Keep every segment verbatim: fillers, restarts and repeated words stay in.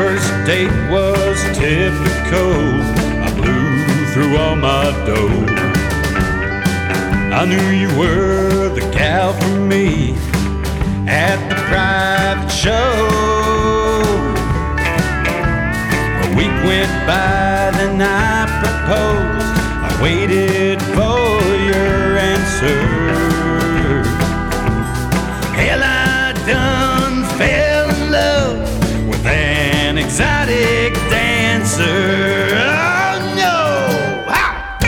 first date was typical. I blew through all my dough. I knew you were the gal for me at the private show. A week went by, then I proposed. I waited for your answer. Hell, I done fell in love with an exotic dancer. Oh no! Ha!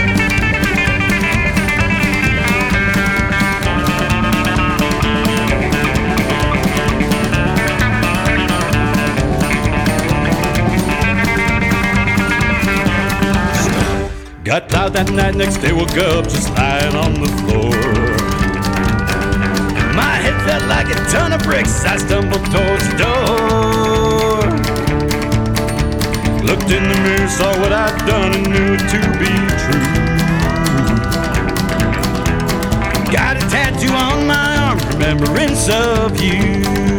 Got out that night, next day woke up just lying on the floor. My head felt like a ton of bricks. I stumbled towards the door. Looked in the mirror, saw what I'd done, and knew it to be true. Got a tattoo on my arm, remembrance of you.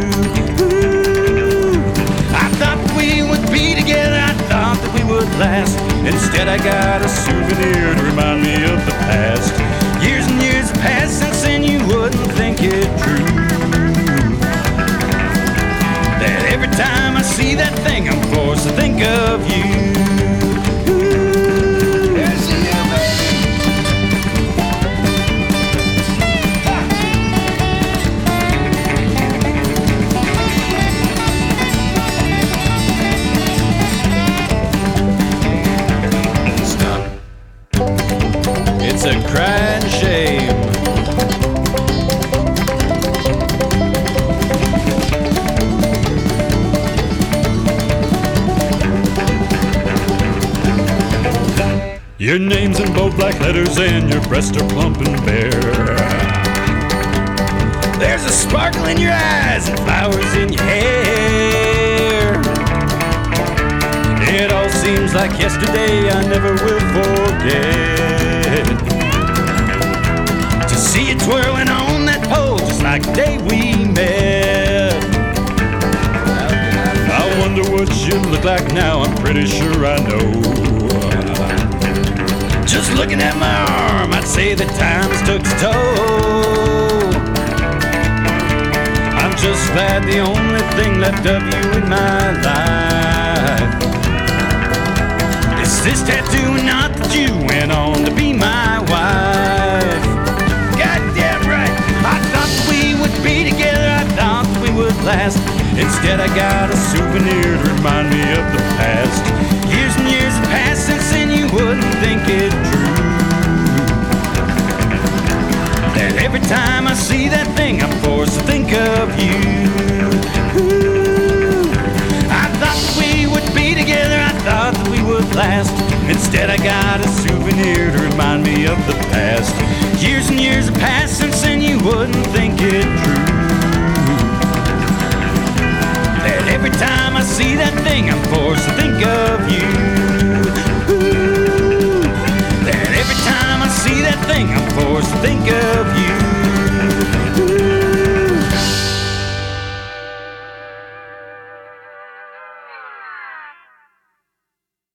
Ooh. I thought we would be together, I thought that we would last. Instead I got a souvenir to remind me of the past. Years and years have passed since then, you wouldn't think it true. That every time I see that thing, I'm forced to think of you. Ooh. Here's to you, baby. It's done. It's a crying shame. Your name's in bold black letters and your breasts are plump and bare. There's a sparkle in your eyes and flowers in your hair. It all seems like yesterday, I never will forget. To see you twirling on that pole just like the day we met. I wonder what you look like now, I'm pretty sure I know. Just looking at my arm, I'd say that time has took its toll. I'm just glad the only thing left of you in my life is this tattoo, and not that you went on to be my wife. Goddamn right, I thought we would be together, I thought that we would last. Instead I got a souvenir to remind me of the past. Years and years have passed since then, you wouldn't think it true. That every time I see that thing, I'm forced to think of you. Ooh. I thought that we would be together, I thought that we would last. Instead I got a souvenir to remind me of the past. Years and years have passed since then, you wouldn't think it true. That every time I see that thing, I'm forced to think of you.